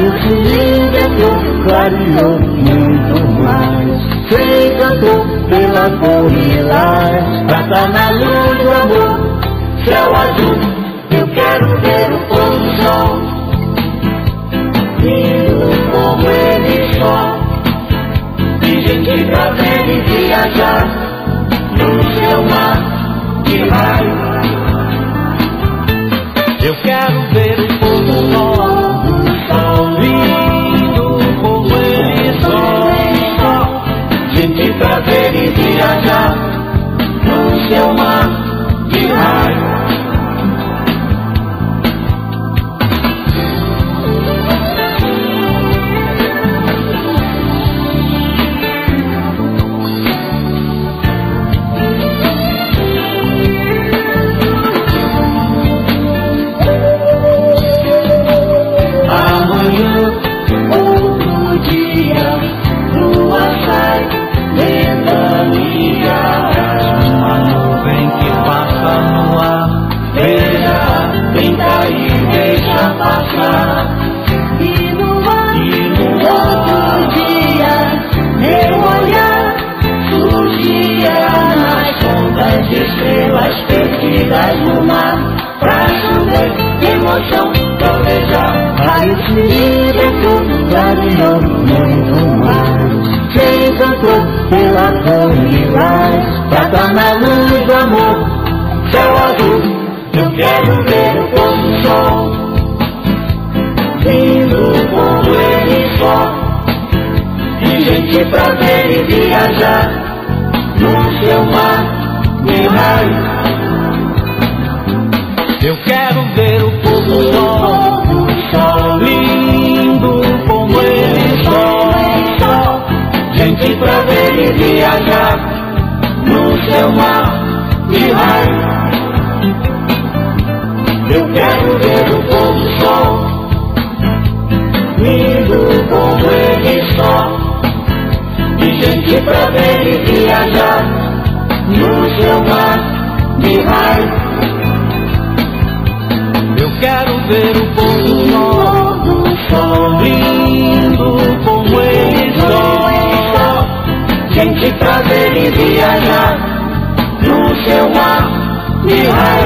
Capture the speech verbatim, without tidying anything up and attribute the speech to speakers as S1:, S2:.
S1: Raio-X inventou, clareou muito mais. Se encantou pela cor lilás, prata na luz do amor, céu azul. Eu quero ver o pôr do sol, lindo como ele só. E gente pra ver e viajar no seu mar de raio. Eu quero ver o pôr do sol, lindo como ele só. Gente pra ver e viajar no seu mar de raio. No mar, pra chover de emoção, trovejar. Raio-X inventou, clareou muito mais. Se encantou pela cor lilás, prata na luz do amor, céu azul. Eu quero ver o pôr do sol, lindo como ele só. E gente pra ver e viajar no seu mar de raio. Eu quero ver o pôr do sol, lindo como ele só. Gente pra ver e viajar no seu mar de raio. Eu quero ver o pôr do sol, lindo como ele só. E gente pra ver e viajar no seu mar de raio. Eu quero ver o pôr do sol, lindo como ele só. Gente pra ver e viajar no seu mar de raio.